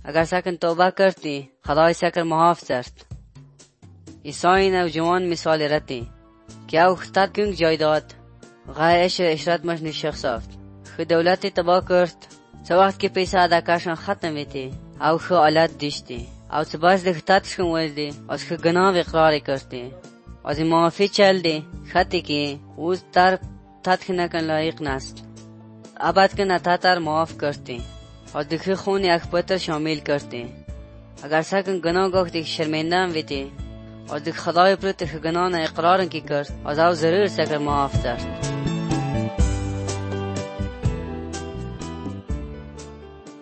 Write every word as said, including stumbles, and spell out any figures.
اگر سکن توبه کردی خدای سکر معاف کرد. عیسی نوجوان مثال رتی که او خطت کنگ جای داد غایش اشرت مشنی شخص افت خود دولتی تبا کرد. سه وقت که پیسه ادکاشن ختم بیتی او خو علت دیشتی او سباز دی خطتشکن ولدی از خو گناه اقرار کردی از معافی چل دی خطی که اوز تر تدخی نکن لایق نست ابد که نتاتر معاف کردی از دخی خونی اکبتر شامل کردی. اگر سکن گناه گفتی شرمنده هم بیتی از دخ خدای پرت خو گناه اقرارن کی کرد از او ضرور سکر معاف کرد.